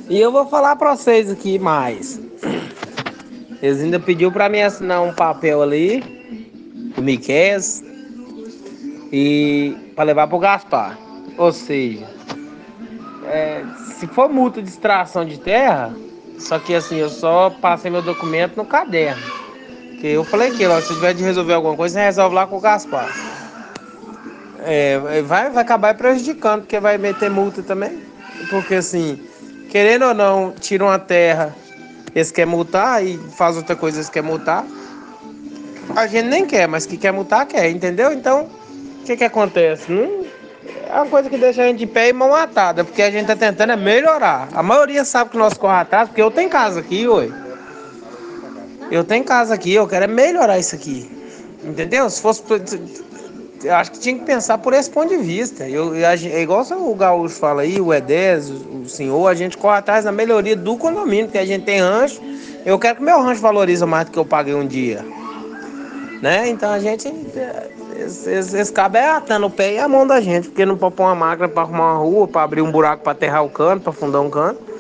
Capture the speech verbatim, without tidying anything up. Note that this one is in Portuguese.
E eu vou falar pra vocês aqui mais. Eles ainda pediu pra mim assinar um papel ali, do Miqueias, e pra levar pro Gaspar. Ou seja, é, se for multa de extração de terra, só que assim, eu só passei meu documento no caderno. Que eu falei que, ó, se tiver de resolver alguma coisa, você resolve lá com o Gaspar. É, vai, vai acabar prejudicando, porque vai meter multa também. Porque assim, querendo ou não, tiram uma terra, eles querem multar e faz outra coisa, eles querem multar. A gente nem quer, mas que quer multar, quer, entendeu? Então, o que que acontece? Não, é uma coisa que deixa a gente de pé e mão atada, porque a gente tá tentando é melhorar. A maioria sabe que nós corre atrás, porque eu tenho casa aqui, oi. Eu tenho casa aqui, eu quero é melhorar isso aqui. Entendeu? Se fosse. Eu acho que tinha que pensar por esse ponto de vista. Eu, eu, é igual o Gaúcho fala aí, o Edez, o, o senhor, a gente corre atrás da melhoria do condomínio, porque a gente tem rancho. Eu quero que meu rancho valorize mais do que eu paguei um dia. Né? Então a gente. Esse, esse, esse cabo é atando o pé e a mão da gente, porque não pode pôr uma máquina pra arrumar uma rua, pra abrir um buraco pra aterrar o cano, pra fundar um cano.